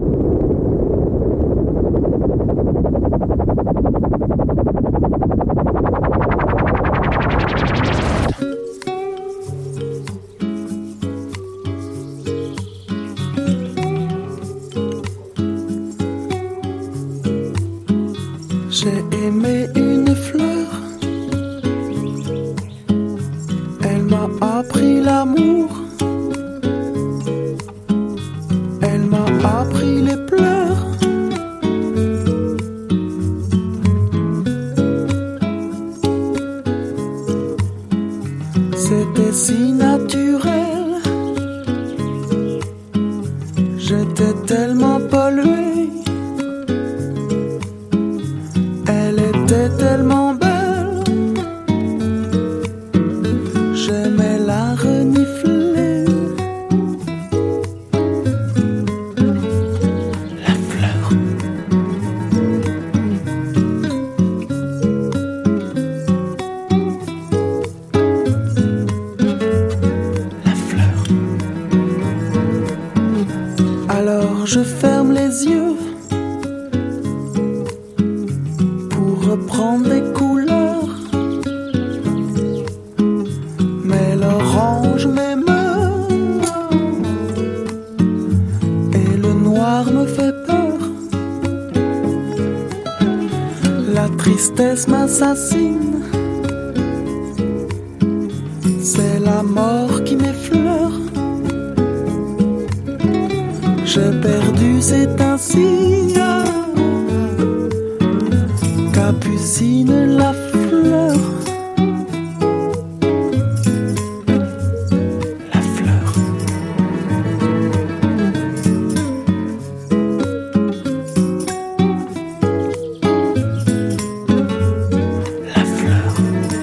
J'ai aimé une fleur, elle m'a appris l'amour, elle m'a appris les pleurs. C'était si naturel, j'étais tellement pollué. Elle était tellement belle, j'aimais la renifler. La fleur. La fleur. Alors je ferme les yeux reprendre des couleurs, mais l'orange m'émeut et le noir me fait peur. La tristesse m'assassine, c'est la mort qui m'effleure. J'ai perdu, c'est ainsi. Capucine la fleur. La fleur. La fleur.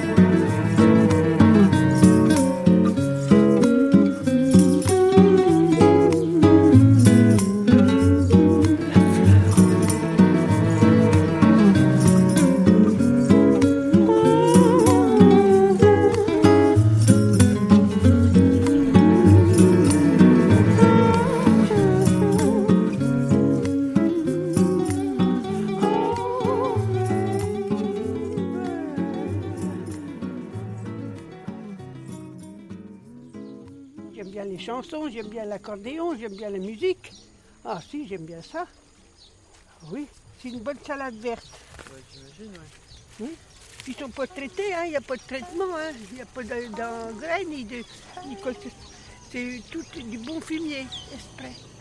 J'aime bien les chansons, j'aime bien l'accordéon, j'aime bien la musique. Ah si, j'aime bien ça. Oui, c'est une bonne salade verte. Ouais, j'imagine, ouais. Oui. Ils ne sont pas traités, il n'y a pas de traitement, il n'y a pas d'engrais ni de... C'est tout du bon fumier, exprès.